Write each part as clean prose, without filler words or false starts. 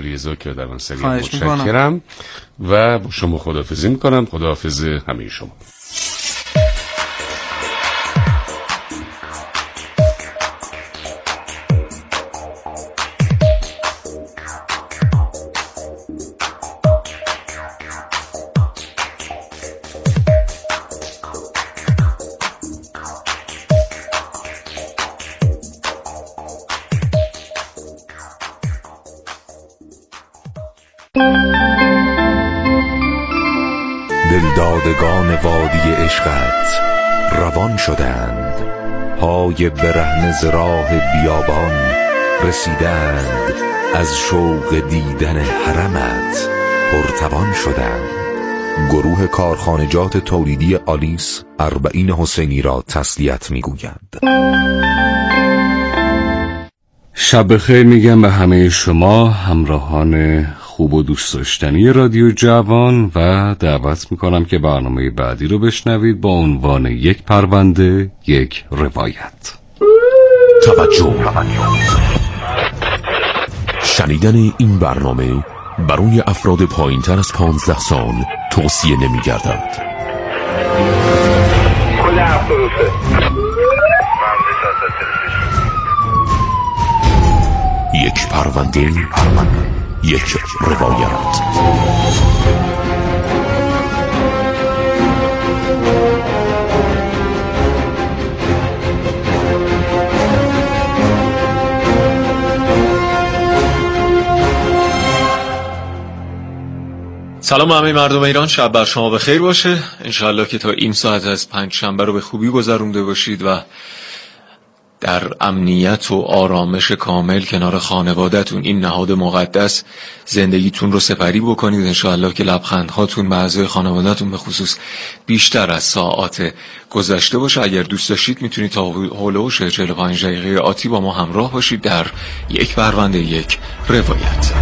علیرضا که در آن سری متشکرم و با شما خداحافظی میکنم. خداحافظ همه شما. دلدادگان وادی عشقت روان شدند، پای برهنه ز راه بیابان رسیدند، از شوق دیدن حرمت پرتوان شدند. گروه کارخانجات تولیدی آلیس اربعین حسینی را تسلیت میگویند. شب بخیر میگم به همه شما همراهان خوب و دوست داشتنی رادیو جوان و دعوت میکنم که برنامه بعدی رو بشنوید با عنوان یک پرونده یک روایت. توجه. شنیدن این برنامه برای افراد پایین‌تر از 15 سال توصیه نمی‌گردد. یک پرونده یک روایت. سلام همه مردم ایران، شب بر شما بخیر باشه. انشاءالله که تا این ساعت از پنجشنبه رو به خوبی گذرونده باشید و در امنیت و آرامش کامل کنار خانواده‌تون، این نهاد مقدس، زندگیتون رو سپری بکنید. انشاءالله که لبخندهاتون به اعضای خانواده‌تون به خصوص بیشتر از ساعات گذشته باشه. اگر دوست داشتید میتونید تا هولوش 45 دقیقه آتی با ما همراه باشید در یک پرونده یک روایت.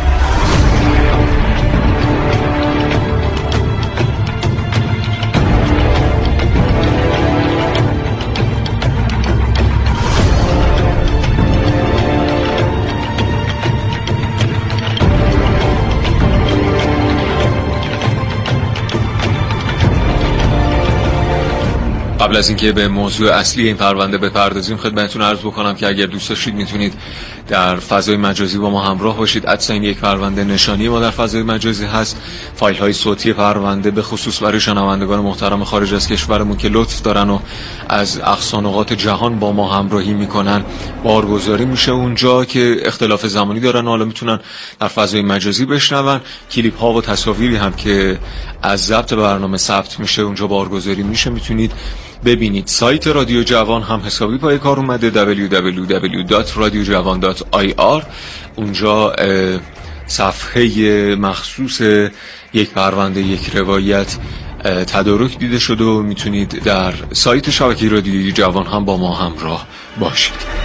قبل از اینکه به موضوع اصلی این پرونده بپردازیم خدمتتون عرض بکنم که اگر دوست داشتید میتونید در فضای مجازی با ما همراه باشید. ادساین یک پرونده نشانی ما در فضای مجازی هست. فایل های صوتی پرونده به خصوص برای شنوندگان محترم خارج از کشورمون که لطف دارن و از اقصا نقاط جهان با ما همراهی میکنن بارگذاری میشه اونجا، که اختلاف زمانی دارن، حالا میتونن در فضای مجازی بشنون. کلیپ ها و تصاویری هم که از ضبط برنامه ثبت میشه اونجا بارگذاری میشه، میتونید ببینید. سایت رادیو جوان هم حسابی پای کار اومده، www.radiojavan.ir. اونجا صفحه مخصوص یک پرونده یک روایت تدارک دیده شده و میتونید در سایت شبکه رادیوی جوان هم با ما همراه باشید.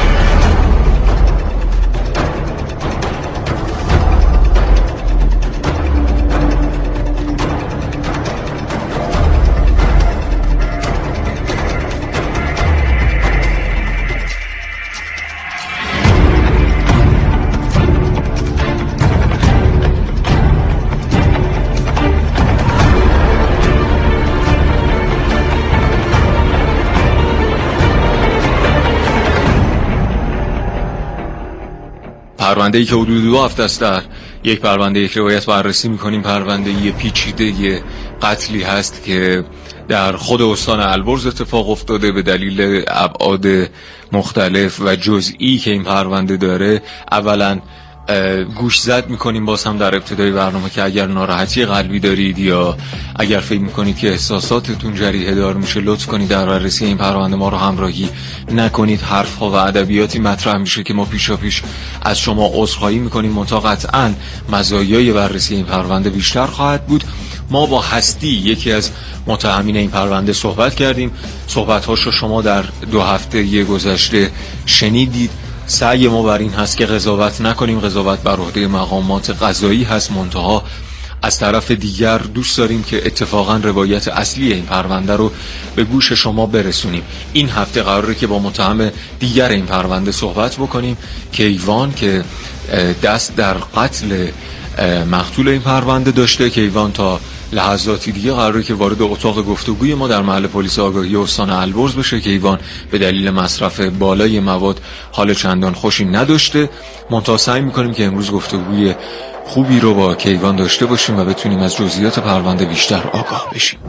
پرونده‌ای که حدود 2 هفته است در یک پرونده یک روایت بررسی می‌کنیم. پرونده پیچیده قتلی هست که در خود استان البرز اتفاق افتاده. به دلیل ابعاد مختلف و جزئی که این پرونده داره، اولا گوش زد میکنیم باز هم در ابتدای برنامه که اگر ناراحتی قلبی دارید یا اگر فکر میکنید که احساساتتون جریحه دار میشه، لطف کنید در بررسی این پرونده ما رو همراهی نکنید. حرفها و ادبیاتی مطرح میشه که ما پیشاپیش از شما عذرخواهی میکنیم، منتها قطعاً مزایای بررسی این پرونده بیشتر خواهد بود. ما با هستی یکی از متهمین این پرونده صحبت کردیم. صحبت‌هاش رو شما در 2 هفته گذشته شنیدید. سعی ما بر این هست که قضاوت نکنیم، قضاوت بر عهده مقامات قضایی هست، منتها از طرف دیگر دوست داریم که اتفاقا روایت اصلی این پرونده رو به گوش شما برسونیم. این هفته قراره که با متهم دیگر این پرونده صحبت بکنیم، کیوان، که دست در قتل مقتول این پرونده داشته. کیوان تا لحظاتی دیگه قراره که وارد اتاق گفتگوی ما در محل پلیس آگاهی استان البرز بشه. کیوان به دلیل مصرف بالای مواد حال چندان خوشی نداشته. منتها سعی میکنیم که امروز گفتگوی خوبی رو با کیوان داشته باشیم و بتونیم از جزئیات پرونده بیشتر آگاه بشیم.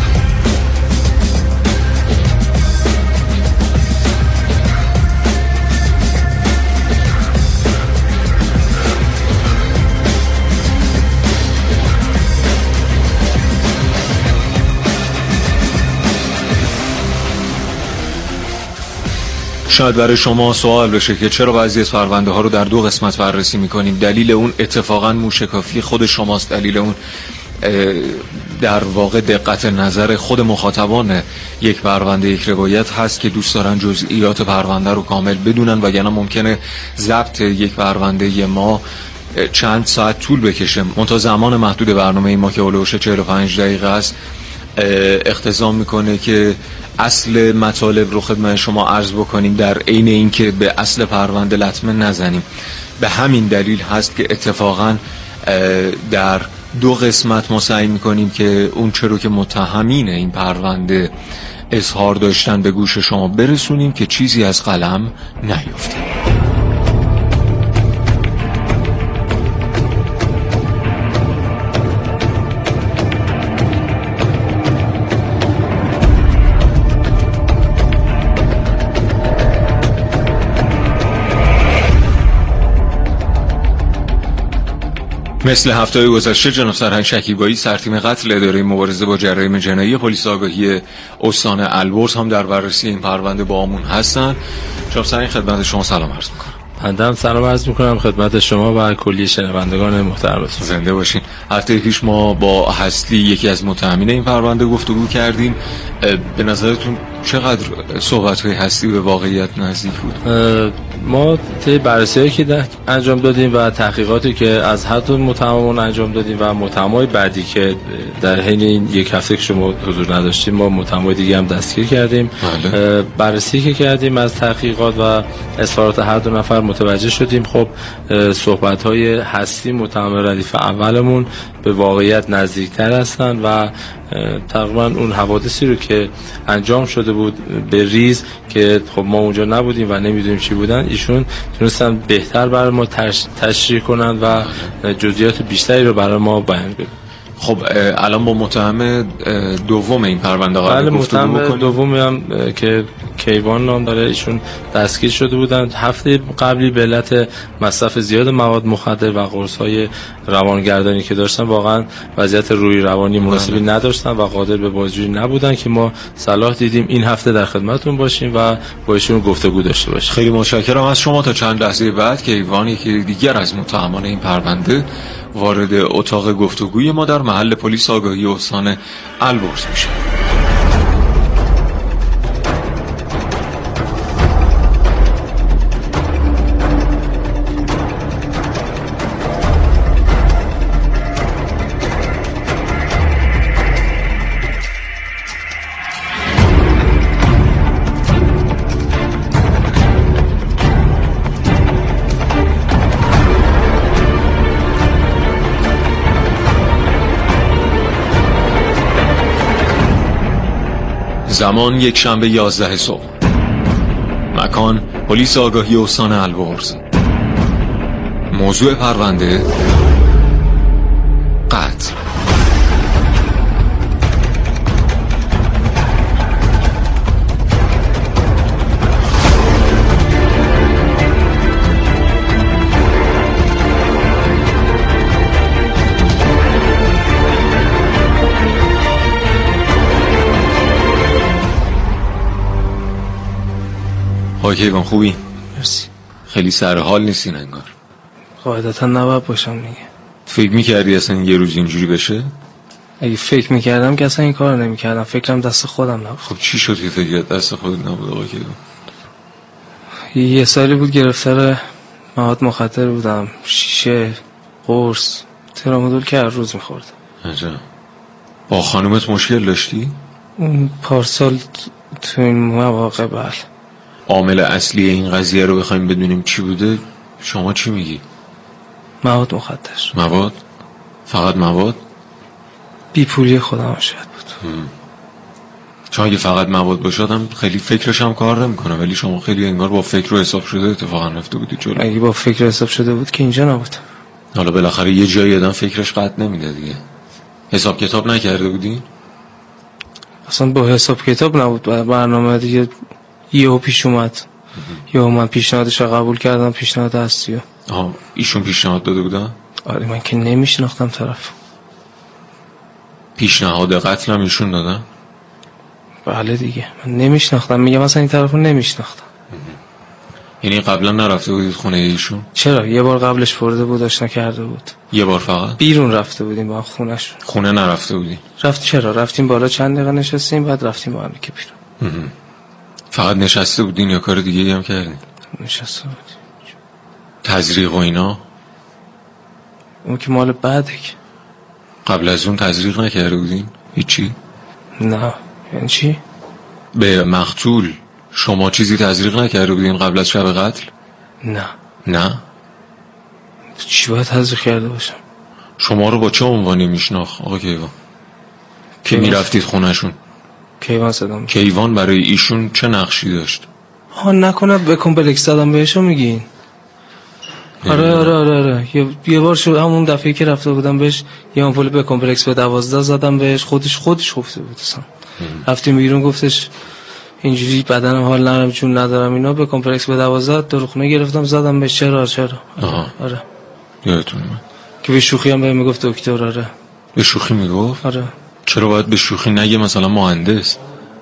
شاید برای شما سوال بشه که چرا بعضی از پرونده ها رو در 2 قسمت بررسی میکنیم. دلیل اون اتفاقا موشکافی خود شماست. دلیل اون در واقع دقت نظر خود مخاطبان یک پرونده، یک روایت هست که دوست دارن جزئیات پرونده رو کامل بدونن، وگرنه ممکنه ضبط یک پرونده ما چند ساعت طول بکشه. منتها زمان محدود برنامه ما که اولوش 45 دقیقه است اقتضا میکنه که اصل مطالب رو خدمت شما عرض بکنیم در عین اینکه به اصل پرونده لطمه نزنیم. به همین دلیل هست که اتفاقا در 2 قسمت ما سعی میکنیم که اون چرا که متهمین این پرونده اظهار داشتن به گوش شما برسونیم که چیزی از قلم نیفته. مثل هفته گذشته جناب سرهنگ شکیبایی، سرتیم قتل اداره مبارزه با جرایم جنایی پلیس آگاهی استان البرز هم در بررسی این پرونده با همون هستن. جناب سرهنگ خدمت شما سلام عرض میکنم. بنده سلام عرض میکنم خدمت شما و کلی شنوندگان محترم. زنده باشین. هفته پیش ما با هستی یکی از متهمین این پرونده گفتگو کردیم. به نظرتون چقدر صحبت‌های هستی به واقعیت نزدیک بود؟ ما طی بررسی‌هایی که انجام دادیم و تحقیقاتی که از هر دو متهمون انجام دادیم و متهمای بعدی که در حین این یک هفته که شما حضور نداشتیم ما متهمای دیگه هم دستگیر کردیم. بررسی که کردیم از تحقیقات و اظهارات هر دو نفر متوجه شدیم خب صحبت‌های هستی متهم ردیف اولمون به واقعیت نزدیکتر هستن و تقریبا اون حوادثی رو که انجام شده بود به ریز که خب ما اونجا نبودیم و نمیدونیم چی بودن، ایشون تونستن بهتر برای ما تشریح کنن و جزئیات بیشتری رو برای ما بیان کنن. خب الان با متهم دوم این پرونده قرار گفتگو بکنیم. متهم دومی هم که کیوان نام داره، ایشون دستگیر شده بودن هفته قبلی به علت مصرف زیاد مواد مخدر و قرص‌های روانگردانی که داشتن. واقعا وضعیت روحی روانی مناسبی نداشتن و قادر به بازجویی نبودن که ما صلاح دیدیم این هفته در خدمتتون باشیم و با ایشون گفتگو داشته باشیم. خیلی متشکرم از شما. تا چند لحظه بعد کیوان یکی دیگر از متهمان این پرونده وارد اتاق گفتگوی ما در محل پلیس آگاهی استان البرز میشه. زمان یک شنبه 11 صبح. مکان پلیس آگاهی استان البرز. موضوع پرونده قتل. کیوان خوبی؟ مرسی. خیلی سر حال نیستین انگار. قاعدتا نباید باشم دیگه. فکر میکردی اصلا یه روز اینجوری بشه؟ اگه فکر میکردم که اصلا این کار نمیکردم. فکرم دست خودم نبود. خب چی شد که فکرت دست خودت نبود آقا کیوان؟ یه سالی بود گرفتار مواد مخدر بودم. شیشه، قرص، ترامادول که هر روز میخوردم. عجب. با خانومت مشکل داشتی؟ اون پارسال تو این مواقع بله. عامل اصلی این قضیه رو بخوایم بدونیم چی بوده، شما چی میگی؟ مواد مخدر. مواد؟ فقط مواد؟ بیپولی خودم شاید بود. چون اگه فقط مواد باشدم خیلی فکرش هم کار نمیکنه، ولی شما خیلی انگار با فکر و حساب شده اتفاقا رفته بودی جلو. اگه با فکر حساب شده بود که اینجا نبود. حالا بالاخره یه جایی آدم فکرش قطع نمیده دیگه. حساب کتاب نکرده بودی؟ اصلا با حساب کتاب نبود، برنامه دیگه یهو پیش اومد. یهو من پیشنهادش رو قبول کردم، پیشنهاد اصلیو. ایشون پیشنهاد داده بودن؟ آره من که نمیشناختم طرف. پیشنهاد قتل هم ایشون دادن؟ بله دیگه من نمیشناختم، میگم مثلا این طرفو نمیشناختم. یعنی قبلا نرفته بودید خونه ایشون؟ چرا؟ یه بار قبلش برده بود، آشنا کرده بود. یه بار فقط؟ بیرون رفته بودیم با خونه‌شون. خونه نرفته بودی؟ چرا؟ رفتیم بالا چند دقیقه نشستیم، بعد رفتیم با هم که بیرون. فقط نشسته بودین یا کار دیگه هم کردین؟ نشسته بودیم. تزریق و اینا؟ اون که مال بعده. قبل از اون تزریق نکرده بودین؟ هیچی؟ نه. یعنی چی؟ به مقتول شما چیزی تزریق نکرده بودین قبل از شب قتل؟ نه؟ چی باید تزریق کرده باشم؟ شما رو با چه عنوانی میشناخت آقا کیوان؟ که میرفتید خونهشون؟ کیوان صدام. کیوان برای ایشون چه نقشی داشت؟ نکنه به کمپلکس زدم بهشو میگین؟ آره یه بار شد همون دفعه که رفته بودم بهش یه آمپول به کمپلکس به 12 زدم بهش، خودش خفته بود اصلا. رفتیم بیرون گفتش اینجوری بدنم حال ندارم چون ندارم اینا، به کمپلکس به 12 داروخونه گرفتم زدم بهش. چرا؟ آره یادتونه من که به شوخی هم بهم میگفت دکتر. آره به شوخی میگفت؟ آره. چرا باید به شوخی نگه مثلا مهندس؟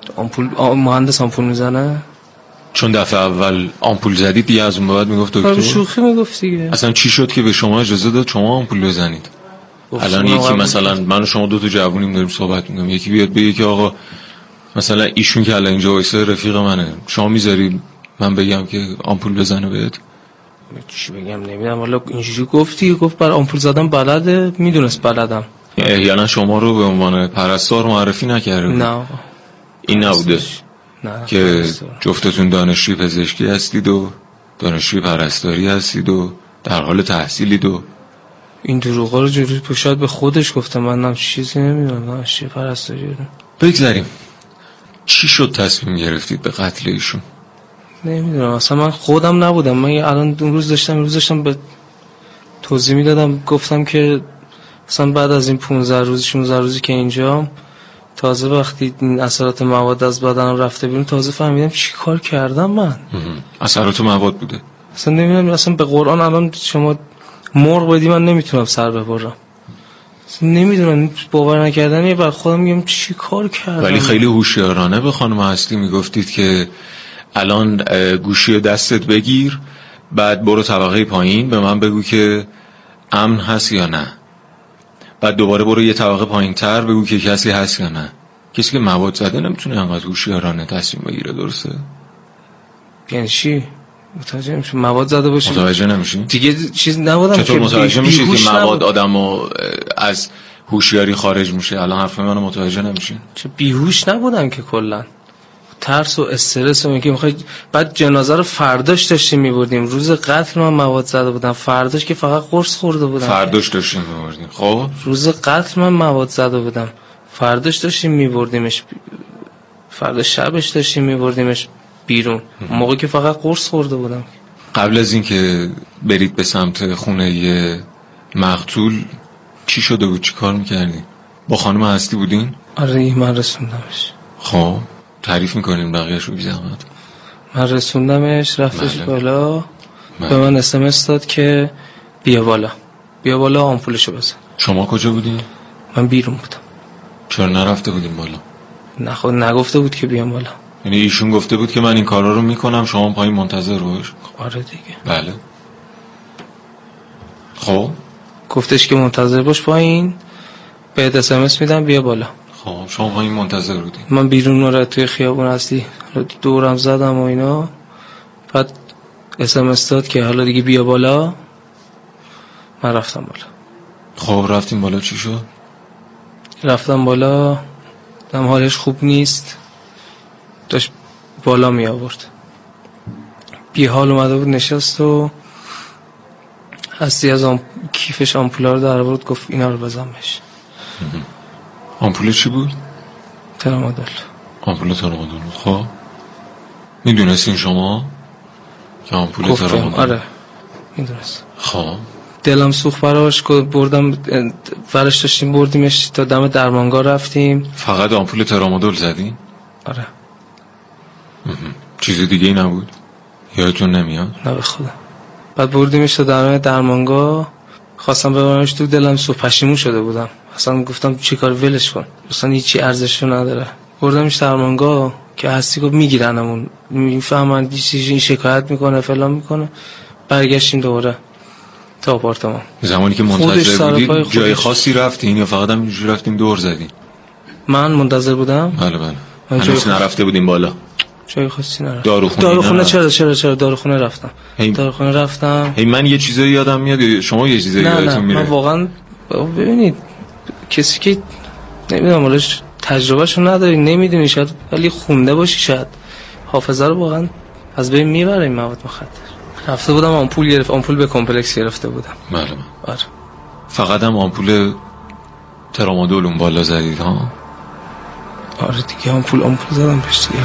مهندس آمپول میزنه؟ چون دفعه اول آمپول زدید دیگه از اون بعد میگفت دکتر؟ به شوخی میگفت دیگه. اصلا چی شد که به شما اجازه داد شما آمپول بزنید؟ الان یکی مثلا من و شما دو تا جوونیم داریم صحبت میکنیم، یکی بیاد بگه که آقا مثلا ایشون که الان اینجا وایسه رفیق منه، شما میذاری من بگم که آمپول بزنه بهت؟ چی بگم نمیدونم، والا اینجوری گفت بر آمپول زدم بلده، میدونست بلدم. احیانا شما رو به عنوان پرستار معرفی نکرده؟ نه این نبوده؟ نه که جفتتون دانشجوی پزشکی هستید و دانشجوی پرستاری هستید و در حال تحصیلید و این دروغا رو جوری پشت به خودش گفتم. من چیزی نمیدونم، دانشجوی پرستاری رو. بگذاریم. چی شد تصمیم گرفتید به قتل ایشون؟ نمیدونم اصلا من خودم نبودم. من الان اون روز داشتم به توضیح میدادم، گفتم که اصلا بعد از این 15 روزی که اینجام تازه وقتی این اثرات مواد از بدنم رفته بیرون تازه فهمیدم چی کار کردم من. اثرات مواد بوده؟ اصلا نمیدونم، اصلا به قرآن الان شما مرغ بدی من نمیتونم سر ببرم. نمیدونم، باور نکردنیه. بر خودم میگم چی کار کردم. ولی خیلی هوشیارانه به خانم هستی میگفتید که الان گوشی دستت بگیر، بعد برو طبقه پایین به من بگو که امن هست یا نه، بعد دوباره برو یه طبقه پایین تر بگو که کسی هست یا نه. کسی که مواد زده نمیتونه انقدر هوشیارانه تصمیم بگیره، درسته؟ یعنی چی؟ متوجه نمیشم مواد زده باشه. متوجه نمیشی؟ دیگه چیز نبودم که چطور متوجه میشی که مواد آدمو از هوشیاری خارج میشه؟ الان حرف منو متوجه نمیشی؟ چه بیهوش نبودم که کلا ترس و استرس و اینکه میخوای. بعد جنازه رو فرداش داشتیم میبردیم، روز قتل من مواد زده بودم، فرداش که فقط قرص خورده بودم. فرداش داشتیم میبردیم؟ خب روز قتل من مواد زده بودم، فرداش داشتیم میبردیمش، فردا شبش داشتیم میبردیمش بیرون، موقعی که فقط قرص خورده بودم. قبل از این که برید به سمت خونه مقتول چی شده بود؟ چی کار میکردین؟ با خانم هستی بودین؟ آره من رسوندمش. خب تعریف میکنیم بقیه‌اش رو بی زحمت. من رسوندمش، رفتش بالا. به من اسمس داد که بیا بالا آمپولشو بزن. شما کجا بودین؟ من بیرون بودم. چرا نرفته بودین بالا؟ نه خود نگفته بود که بیام بالا. یعنی ایشون گفته بود که من این کارا رو میکنم، شما پایین منتظر باش؟ آره دیگه. بله. خب گفتش که منتظر باش پایین، بهت اسمس میدم بیا بالا. خب شما پایین منتظر بودین؟ من بیرون رو توی خیابون اصلی دورم زدم و اینا، بعد اسمس داد که حالا دیگه بیا بالا. من رفتم بالا. خب رفتیم بالا، چی شد؟ رفتم بالا، دم حالش خوب نیست، داشت بالا می آورد، بی حال اومده بود نشست و هستی از کیفش آمپولا رو در آورد، گفت اینا رو بزن بهش. آمپول چی بود؟ ترامادول. آمپول ترامادول بود. خب میدونستین شما که آمپول ترامادول؟ آره میدونست. خب دلم سوخت براش، بردم ورش داشتیم بردیمش تا دم درمانگاه رفتیم. فقط آمپول ترامادول زدین؟ آره. چیز دیگه ای نبود؟ یادتون نمیاد؟ نه به خدا. بعد بردیمش تا دم درمانگاه، خواستم ببرمش تو، دلم سوخت، پشیمون شده بودم اصلا، گفتم چیکار، ولش کن اصلا هیچی ارزشی نداره. بردمش درمانگاه که هستی گفت میگیرنمون، میفهمن این شکایت میکنه فلان میکنه. برگشتیم دوباره تا آپارتمان. زمانی که منتظر بودید جای خاصی رفتین یا فقط همینجوری رفتین دور زدین؟ من منتظر بودم. بله هنوز نرفته بودیم بالا؟ جای خاصی نرفتم. داروخونه چرا داروخونه رفتم. داروخونه رفتم. من یه چیزایی یادم میاد، شما یه چیزایی یادتون میره؟ من واقعا ببینید کسی که نمیدونم حالش تجربهشو نداری، نمیدونی، شاید ولی خونده باشی، شاید حافظه رو واقعا از بین میبره این مواد مخدر. رفته بودم آمپول به کمپلکس گرفته بودم. بله. آره. فقط هم آمپول ترامادول اون بالا زدید ها؟ آره دیگه آمپول زدم بهش دیگه.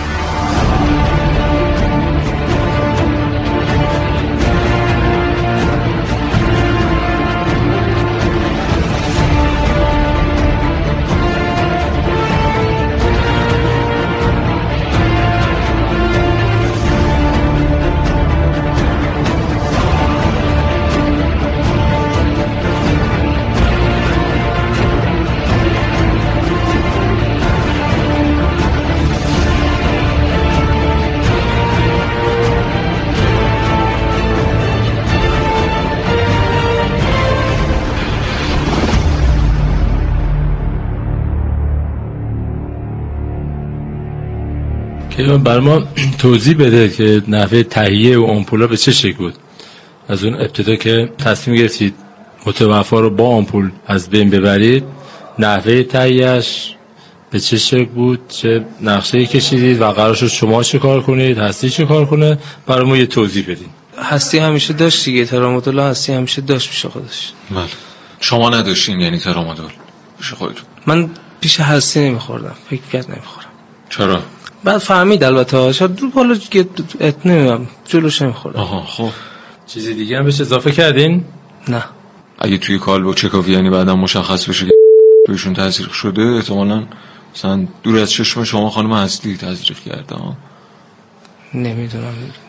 که بر ما توضیح بده که نحوه تهیه و آمپولا به چه شکل بود، از اون ابتدا که تصمیم گرفتید متوفا رو با آمپول از بین ببرید، نحوه تهیهش به چه شکل بود، چه نقشه‌ای کشیدید و قرار شد شما چه کار کنید، هستی چه کار کنه، برای ما یه توضیح بدین. هستی همیشه داشت دیگه، ترامادول هستی همیشه داشت پیش خودش. بله. شما نداشتین یعنی ترامادول پیش خودتون؟ من پیش هستی نمیخوردم، فکر کرد نمیخورم. چرا؟ بعد فهمید البته، شاید دو بالا که نمیدونم جلوش نمیخوردم. آها خب چیزی دیگه هم بهش اضافه کردین؟ نه. اگه توی کالبد چکاوی یعنی بعدا مشخص بشه که تویشون تزریق شده، احتمالاً مثلا دور از چشم شما خانم هستی تزریق کرده ها؟ نمیدونم.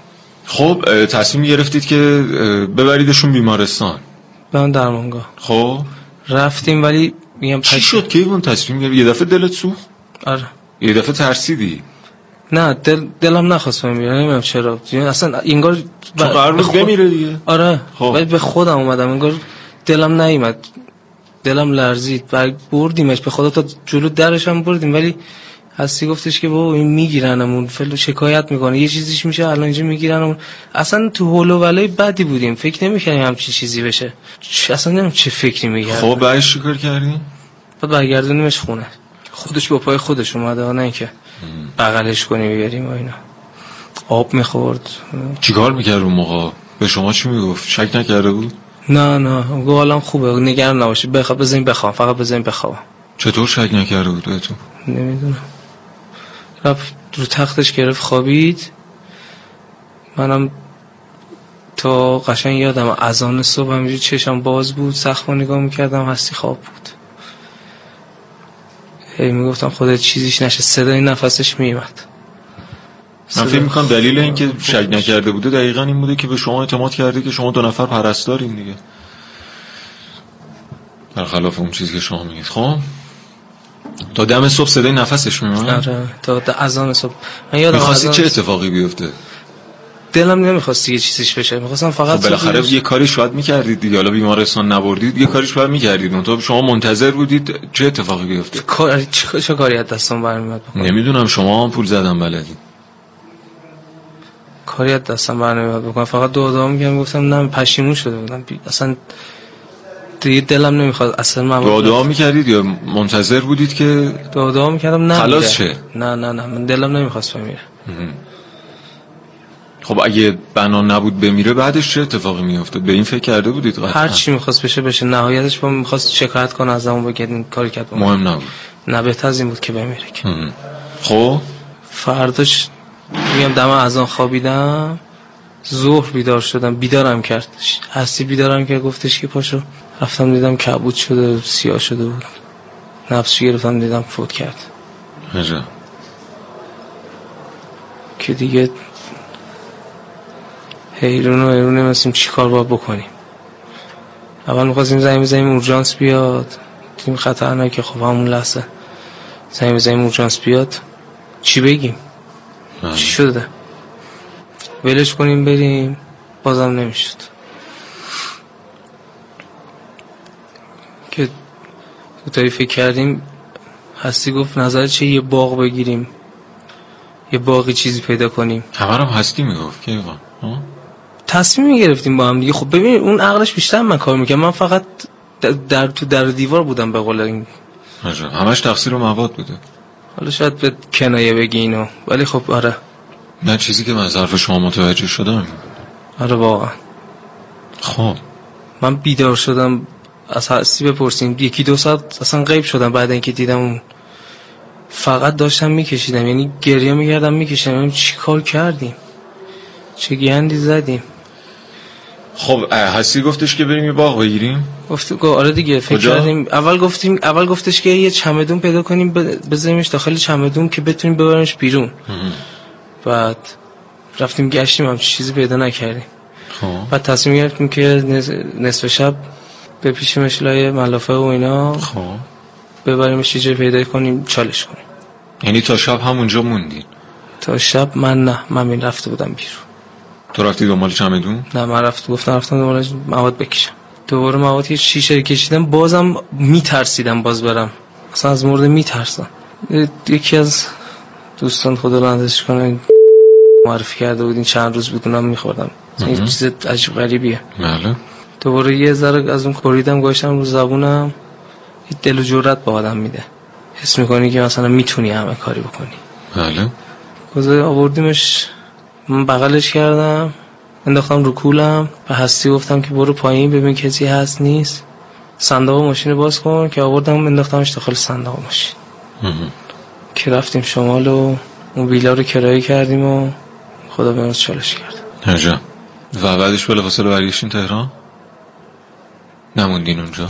خب تصمیم گرفتید که ببریدشون بیمارستان؟ من درمانگاه. خب رفتیم ولی میگم چی شد که اون تصمیم گرفت؟ یه دفعه دلت سوخت؟ آره. یه دفعه ترسیدی؟ نه دلم نخواست بمیره، نمیدونم چرا، اصلا انگار چون قرار بود بمیره دیگه. آره. خب. ولی به خودم اومدم، انگار دلم نیامد، دلم لرزید و بردیمش به خدا تا جلو درش هم بردیم، ولی هستی گفتش که بابا این میگیرنمون، فلو شکایت میکنه، یه چیزیش میشه الان اینجا میگیرنمون. اصلا تو هول و ولای بدی بودیم، فکر نمیکنیم همچین چیزی بشه، اصلا نمیدونم چه فکری میگردن. خب بعدش چیکار کردین؟ بعد برگردونیمش خونه، خودش با پای خودش اومده، نه اینکه بغلش کنیم بیاریم و اینا. آب میخورد. چیکار میکرد اون موقع؟ به شما چی میگفت؟ شک نکرده بود؟ نه گفت حالم خوبه، نگران نباشید، بزنین بخوام، فقط بزنین بخوام. چطور شک نکرده بود بهتون؟ نمیدونم. رفت رو تختش گرفت خوابید، منم تا قشنگ یادم اذان صبح همینجوری چشم باز بود، سقف نگاه میکردم، هستی خواب بود. هی میگفتم خودت چیزیش نشه، صدای نفسش میومد. من فکر میکنم دلیل این که شک نکرده بوده دقیقا این بوده که به شما اعتماد کرده که شما 2 نفر پرستارین دیگه، برخلاف اون چیزی که شما میگید. خب تا دم صبح صدای نفسش میومد؟ آره تا اذان صبح. من یادم می‌خواستی چه اتفاقی بیفته؟ دلم نمیخواست یه چیزیش بشه، میخواستم فقط خب بالاخره یه کاری شاید میکردید دیگه، حالا بیمارستان نبردید یه کاری شاید میکردید، اون شما منتظر بودید چه اتفاقی بیفته. چه کاری از دستم برمیاد بکنم؟ نمیدونم، شما آمپول زدن بلدید، کاری از دستم برنمیاد بکنم، فقط دعا میگم، گفتم نه پشیمون شده بودم، اصلا دیگه دلم نمیخواد اصلا. من دعا میکردید یا منتظر بودید که دعا میکردم نه خلاص شه؟ نه من دلم نمیخواست بمیره. خب اگه بنا نبود بمیره بعدش چه اتفاقی میافتاد؟ به این فکر کرده بودید؟ هر چی میخواست بشه نهایتش با میخواست شکایت کنه از همون بگید این کاری کرد مهم نبود. نه بهتر از این بود که بمیره. خب فرداش میگم دم اذان خوابیدم، ظهر بیدار شدم، بیدارم کرد هستی، بیدارم که گفتش که پاشو. رفتم دیدم کبود شده، سیاه شده بود، نفسش گرفتم دیدم فوت کرد. عجب. که دیگه حیرون نمیستیم چی کار باید بکنیم. اول میخواستیم زنگ بزنیم اورژانس بیاد، دیدیم خطرناکه. خب همون لحظه زنگ بزنیم اورژانس بیاد، چی بگیم؟ چی شده؟ ولش کنیم بریم؟ بازم نمیشد. که کوتاهی فکر کردیم، هستی گفت نظر چه یه باغ بگیریم، یه باقی چیزی پیدا کنیم. همه هم هستی میگفت که تصمیم میگرفتیم با هم دیگه. خب ببین اون عقلش بیشتر من کار میکنم، من فقط در دیوار بودم به قول این. همش تقصیر و مواد بوده. حالا شاید به کنایه بگی اینو، ولی خب آره. نه چیزی که من از حرف شما متوجه شدم. آره واقعا. خب من بیدار شدم، از هستی بپرسیم، 1-2 ساعت اصلا غیب شدم. بعد اینکه دیدم اون فقط داشتم میکشیدم، یعنی گریه میکردم میکشیدم. چی کار کردیم، چه گندی زدیم. خب هستی گفتش که بریم یه باغ بگیریم. آره دیگه فکر کردیم. اول گفتش که یه چمدون پیدا کنیم بذاریمش داخل چمدون که بتونیم ببریمش بیرون. بعد رفتیم گشتیم هم چیزی پیدا نکردیم. خب بعد تصمیم گرفتیم که نصف شب بپیشیمش لای ملافه و اینا. خب ببریمش چیزی پیدا کنیم چالش کنیم. یعنی تا شب همونجا موندین؟ تا شب من رفته بودم بیرون. تو رفتی دنبال چمدون؟ نه من رفتم دنبال مواد بکشم. دوباره مواد که شیشه کشیدم، بازم میترسیدم باز برم، اصلا از مرده میترسم. یکی از دوستان خدا رحمتش کنه معرفی کرده بود، این چند روز بود اونم میخوردم. این چیز عجیب غریبیه. بله. دوباره یه ذره از اون کوریدم گوشتم رو زبونم، یه دل و جرأت به آدم میده، حس میکنی که مثلا میتونی همه کاری بکنی. بله. گذاری آوردیمش، من بغلش کردم، انداختم رو کولم، به هستی گفتم که برو پایین ببین کسی هست نیست، صندوق ماشین باز کن. که آوردم انداختمش داخل صندوق ماشین. که رفتیم شمال و اون ویلا رو کرایه کردیم و خدا بیامرز چالش کرد. عجب. و بعدش بلافاصله برگشتین تهران؟ نموندین اونجا؟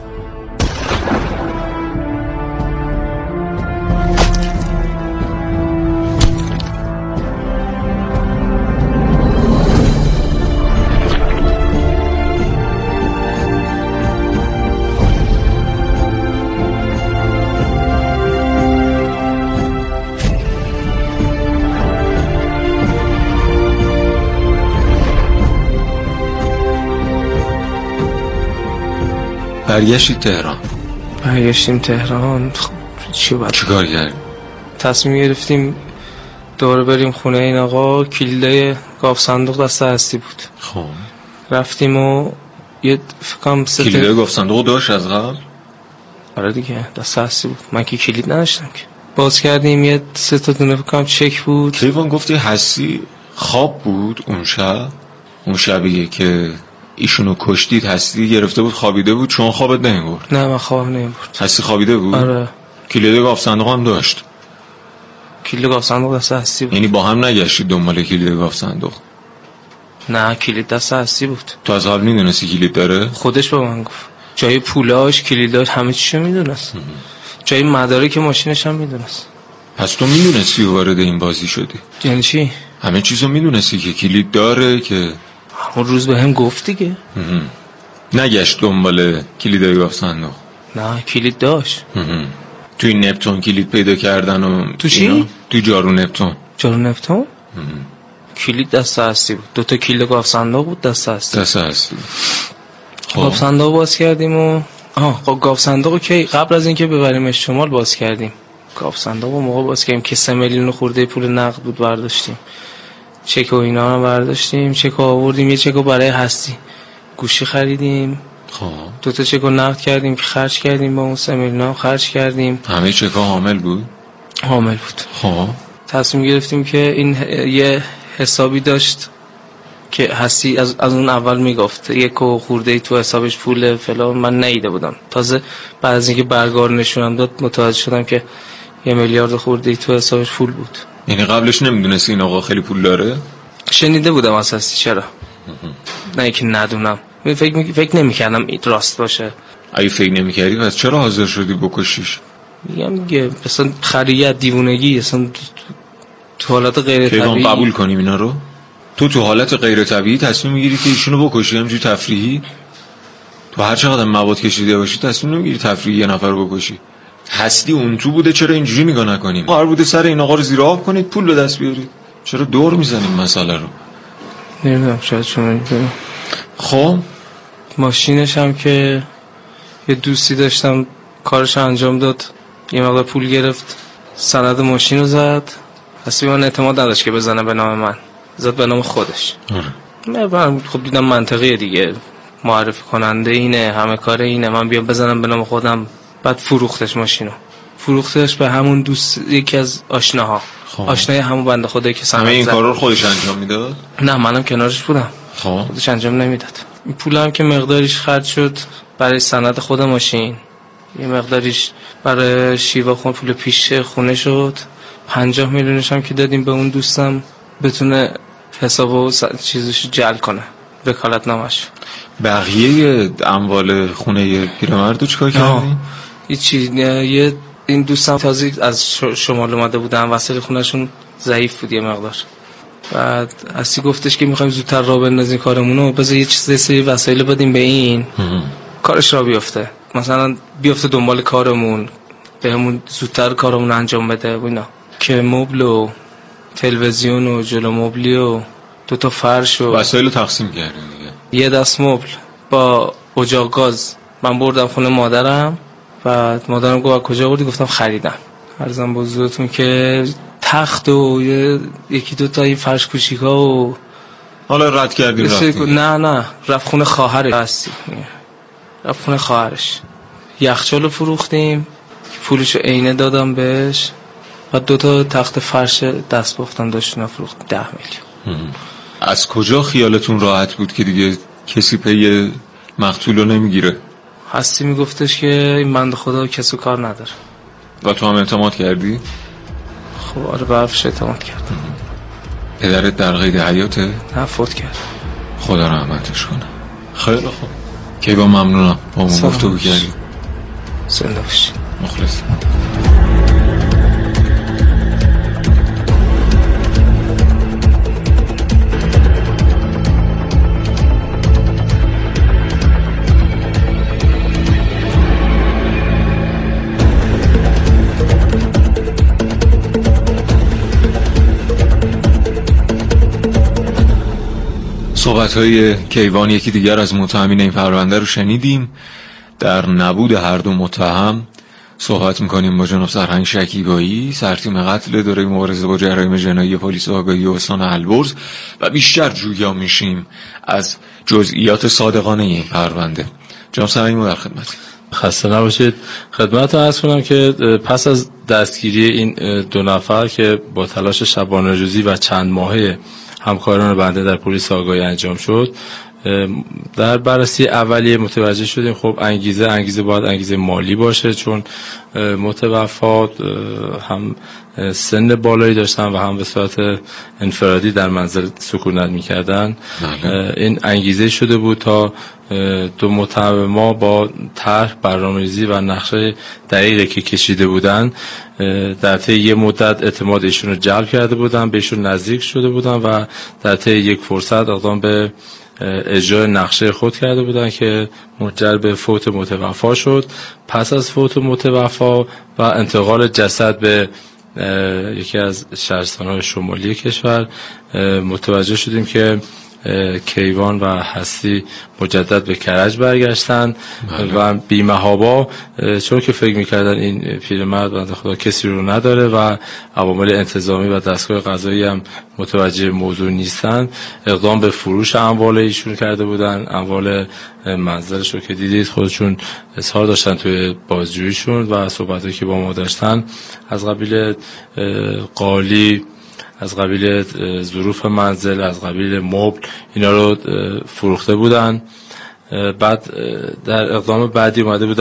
برگشتیم تهران. خب چیکار کردیم؟ تصمیم گرفتیم دوباره بریم خونه این آقا. کلیدای گاف صندوق دست هستی بود. خب رفتیم و یه فکرم کلیدای گاف صندوق داشت از قبل؟ آره دیگه دست هستی بود، من که کلید نداشتم که. باز کردیم یه 3 تا دونه فکرم چک بود. کیوان گفتی هستی خواب بود اون شب؟ اون شبیه که ایشونو کشتید هستی گرفته بود خوابیده بود، چون خوابت نمیبرد؟ نه من خوابم نمیبرد. هستی خوابیده بود؟ آره. کلید گاف صندوق هم داشت؟ کلید گاف صندوق دست هستی بود. یعنی با هم نگشتید دنبال کلید گاف صندوق؟ نه کلید دست هستی بود. تو از قبل میدونستی کلید داره؟ خودش با من گفت، جای پولاش، کلیداش، همه چیشو میدونست. جای مدارک ماشینش هم میدونست. پس تو میدونستی وارد این بازی شدی؟ یعنی چی؟ همه چیزو میدونستی که کلید داره، که همون روز به هم گفت دیگه. نگشت دنبال کلیدای گاف صندوق؟ نه کلید داشت. توی نپتون کلید پیدا کردن و تو چی؟ توی جارو نپتون. جارو نپتون؟ کلید دست هستی بود. 2 تا کلید گاف صندوق بود دست هستی. گاف صندوق باز کردیم و گاف صندوق که قبل از اینکه ببریمش شمال باز کردیم. گاف صندوق موقع باز کردیم که 3 میلیون خورده پول نقد بود برداشتیم. چک و اینا رو برداشتیم، چک آوردیم، یه چک برای هستی گوشی خریدیم. خب 2 تا چک رو نقد کردیم که خرج کردیم، با اون 3 میلیون خرج کردیم. همه چک‌ها حامل بود؟ حامل بود. خب تصمیم گرفتیم که این یه حسابی داشت که هستی از اون اول میگفت 1 خورده تو حسابش پول فلان، من نیده بودم. تازه بعد از اینکه برگار نشونم داد متوجه شدم که 1 میلیارد خورده تو حسابش پول بود. یعنی قبلش نمیدونستی این آقا خیلی پول داره؟ شنیده بودم اساسا. چرا؟ نه که ندونم، فکر نمی‌کردم این راست باشه. اگه فکر نمی‌کردی پس چرا حاضر شدی بکشیش؟ میگم دیگه اصلا خریت دیوونگی، اصلا تو حالت غیر طبیعی قبول کنیم اینا رو. تو حالت غیر طبیعی تصمیم میگیری که ایشونو بکشی، همینجوری تفریحی؟ تو هر چقدر مواد کشیده باشی تصمیم نمیگیری تفریحی یه نفر رو بکشی. هستی اون تو بوده، چرا اینجوری نگاه نکنیم؟ قرار بوده سر این آقا رو زیر آب کنید، پول به دست بیارید، چرا دور میزنیم مسئله رو؟ نمیدونم، شاید شما نمیدونم. خب ماشینش هم که یه دوستی داشتم کارش انجام داد، یه مقدار پول گرفت، سند ماشین رو زد. اصلا من اعتماد نداشت که بزنه به نام من، زد به نام خودش. من خب دیدم منطقیه دیگه، معرفی کننده اینه، همه کار اینه، من بیام بزنم به نام خودم. بعد فروختش ماشینو، فروختش به همون دوست، یکی از آشناها. آشنای همون بنده خدایی که سند زد. همه این کارا رو خودش انجام میداد؟ نه منم کنارش بودم. خودش انجام نمیداد. این پولم که مقداریش خرج شد برای سند خود ماشین، یه مقداریش برای شیوا خون پول پیش خونه شد. 50 میلیونش هم که دادیم به اون دوستم بتونه حساب و چیزش جل کنه، وکالت نامش. بقیه اموال خونه پیرمردو چیکار کردی؟ یه این دوستم تازه از شمال اومده بودن، وسایل خونهشون ضعیف بود یه مقدار. بعد اصلی گفتش که میخوایم زودتر راه بندازیم کارمونو، بذار یه سری وسایل بدیم به این کارش را بیفته، مثلا بیفته دنبال کارمون، بهمون زودتر کارمون انجام بده و اینا. که مبل و تلویزیون و جلو مبلی و 2 تا فرش و وسایل تقسیم کردیم دیگه. یه دست مبل با اجاق گاز من بردم خونه مادرم. بعد مادرم گفت کجا بردی؟ گفتم خریدم. عرضم به حضورتون که تخت و 1-2 تا این فرش کوچیکا و حالا رد کردیم رفتی؟ نه رفت خونه خواهرش. هستی رفت خونه خواهرش. یخچالو فروختیم، پولشو عینه دادم بهش. و 2 تا تخت فرش دست بافتن داشتن فروختیم 10 میلیون. از کجا خیالتون راحت بود که دیگه کسی پی مقتولو نمیگیره؟ هستی میگفتش که این بنده خدا کسی کار نداره. و تو هم اعتماد کردی؟ خب آره، به حرفش اعتماد کردم. پدرت در قید حیاته؟ نه فوت کرد. خدا رحمتش کنه. خیلی خوب. کیوان ممنونم با من گفتگو کردی. زنده باشی. مخلص. صحبت‌های کیوان، یکی دیگر از متهمین این پرونده رو شنیدیم. در نبود هر دو متهم صحبت می‌کنیم با جناب سرهنگ شکیبایی، سرتیم قتل دوره مبارزه با جرایم جنایی پلیس آگاهی استان البرز، و بیشتر جویا میشیم از جزئیات صادقانه این پرونده. جناب سرهنگ در خدمت. خسته نباشید. خدمت رو عرض کنم که پس از دستگیری این 2 نفر که با تلاش شبانه روزی و چند ماهه همکاران بنده در پلیس آگاهی انجام شد، در بررسی اولیه متوجه شدیم خب انگیزه باید انگیزه مالی باشه، چون متوفات هم سن بالایی داشتن و هم به صورت انفرادی در منزل سکونت میکردن. این انگیزه شده بود تا 2 متهم ما با طرح، برنامه‌ریزی و نقشه دقیقی که کشیده بودن در طی یه مدت اعتماد ایشون رو جلب کرده بودن، بهشون نزدیک شده بودن و در طی یک فرصت اقدام به اجرای نقشه خود کرده بودن که منجر به فوت متوفا شد. پس از فوت متوفا و انتقال جسد به یکی از شهرستان‌های شمالی کشور متوجه شدیم که کیوان و هستی مجدد به کرج برگشتن و بی‌محابا چون که فکر میکردن این پیرمرد بنده خدا کسی رو نداره و عوامل انتظامی و دستگاه قضایی هم متوجه موضوع نیستن، اقدام به فروش اموال ایشون کرده بودن. اموال منزلش رو که دیدید خودشون اظهار داشتن توی بازجوییشون و صحبتی که با ما داشتن از قبیل قالی، از قبیل ظروف منزل، از قبیل مبل، اینا رو فروخته بودن. بعد در اقدام بعدی اومده بودن